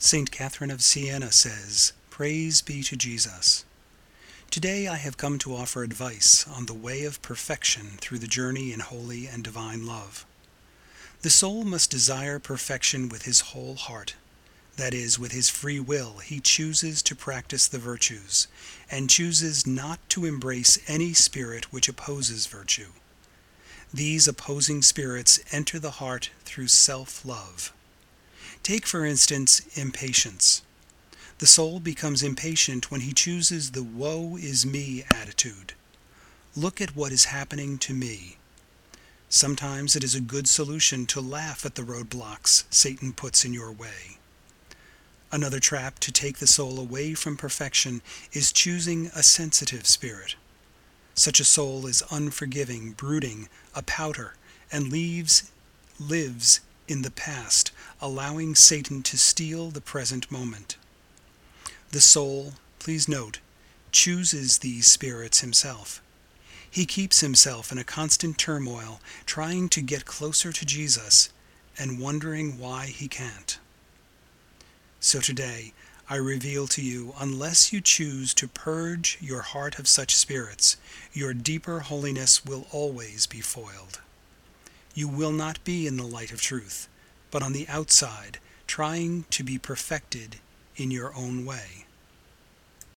St. Catherine of Siena says, "Praise be to Jesus." Today I have come to offer advice on the way of perfection through the journey in holy and divine love. The soul must desire perfection with his whole heart. That is, with his free will he chooses to practice the virtues, and chooses not to embrace any spirit which opposes virtue. These opposing spirits enter the heart through self-love. Take, for instance, impatience. The soul becomes impatient when he chooses the woe is me attitude. Look at what is happening to me. Sometimes it is a good solution to laugh at the roadblocks Satan puts in your way. Another trap to take the soul away from perfection is choosing a sensitive spirit. Such a soul is unforgiving, brooding, a pouter, and lives in the past, allowing Satan to steal the present moment. The soul, please note, chooses these spirits himself. He keeps himself in a constant turmoil, trying to get closer to Jesus and wondering why he can't. So today, I reveal to you, unless you choose to purge your heart of such spirits, your deeper holiness will always be foiled. You will not be in the light of truth, but on the outside, trying to be perfected in your own way.